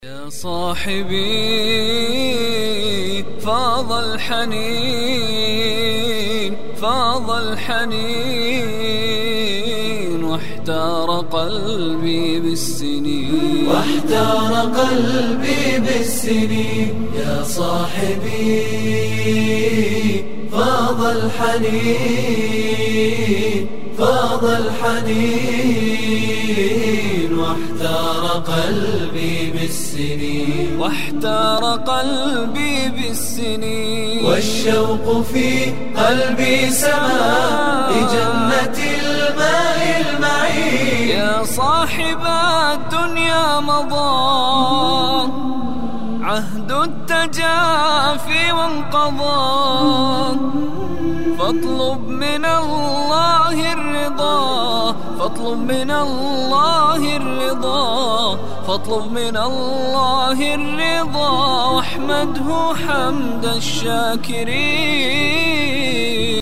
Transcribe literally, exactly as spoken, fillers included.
يا صاحبي فاض الحنين فاض الحنين واحتار قلبي بالسنين واحتار قلبي بالسنين يا صاحبي فاض الحنين فاض الحنين واحتار قلبي بالسنين واحتار قلبي بالسنين والشوق في قلبي سما لجنة الماء المعين. يا صاحب الدنيا مضى عهد التجافي وانقضى فاطلب من الله الرضا فاطلب من الله الرضا فاطلب من الله الرضا واحمده حمد الشاكرين.